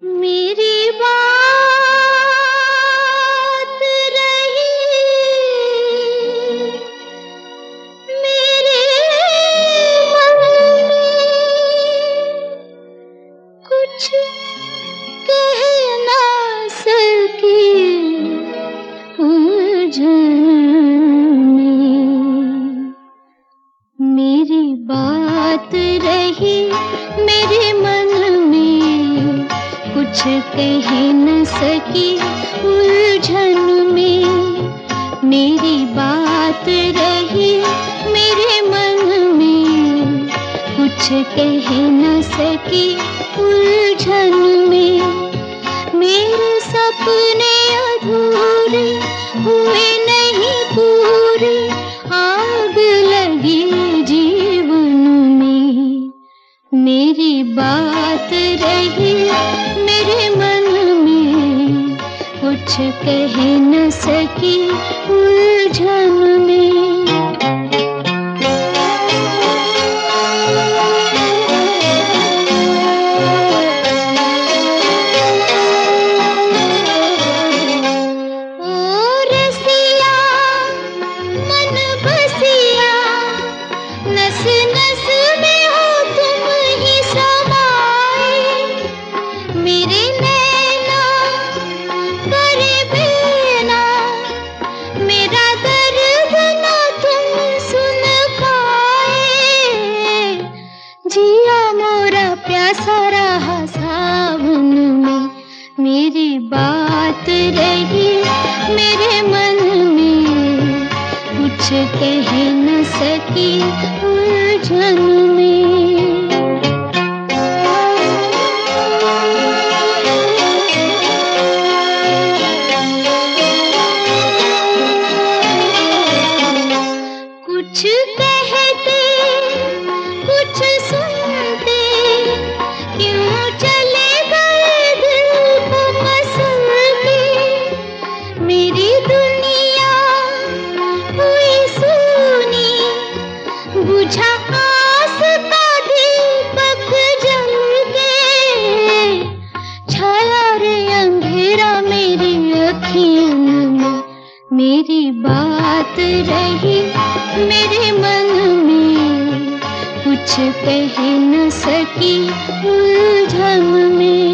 मेरी बात रही मेरे मन में, कुछ कह ना सकी उलझन में। मेरी बात रही मेरे मन में, कुछ कह न सकी उलझन में। मेरी बात रही मेरे मन में, कुछ कह न सकी उलझन में। मेरे सपने अधूरे हुए नहीं पूरे, आग लगी जीवन में। मेरी बात रही मेरे मन में, कुछ कह न सकी उलझन में। जिया मोरा प्यासा रहा सावन में। मेरी बात रही मेरे मन में, कुछ कह न सकी उलझन में। कुछ कहते कुछ सुनते, क्यों चले गए दिल को मसलते। मेरी दुनिया हुई सूनी, बुझा आस का दीपक जल के। छाया रे अंधेरा मेरी अखियों में। मेरी बात रही मेरे मन में, कुछ कह न सकी उलझन में।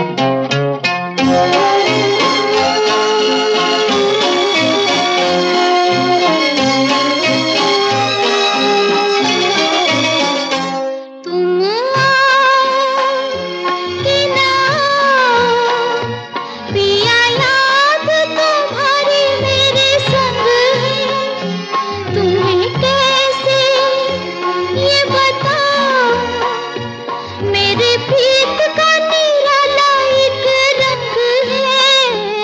तुम आओ कि ना पिया, याद तुम्हारी मेरे संग है। तुम्हें कैसे ये बताऊं, मेरे प्रीत का निराला एक रंग है।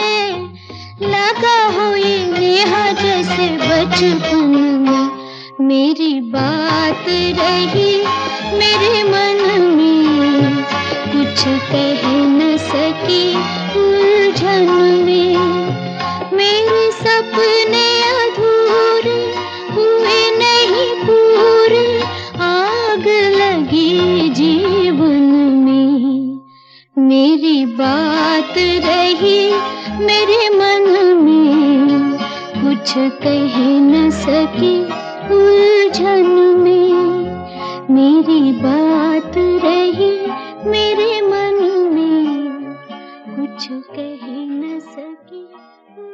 लगा हो ये नेहा जैसे बचपन में। मेरी बात रही मेरे मन में, कुछ कह न सकी उलझन में। मेरे सपने अधूरे हुए नहीं पूरे, आग लगी जीवन में। मेरी बात रही मेरे मन में, कुछ कह न सकी उलझन में। मेरी बात रही मेरे मन में, कुछ कह न सकी।